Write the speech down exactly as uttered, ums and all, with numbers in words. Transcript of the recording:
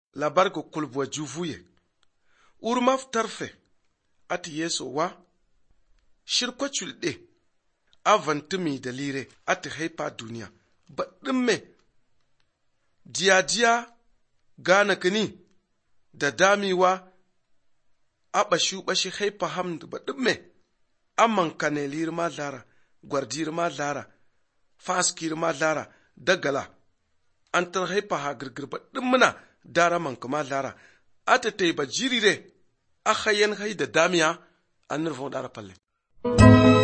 labar ko kulbwa juvuye urmaf tarfe ati yeso wa shirko chulde avantumi dalire ati haipa duniya ba dimme diya diya gana kini da damiwa abashu bashi haipa hamdu ba dimme amman kanelir ma lara gwardir ma lara faskir ma lara dagala antar haipa ha girgir ba dimmina dara man kuma lara ata tay ba jirire akhayen hay da damiya an nurfo dara palle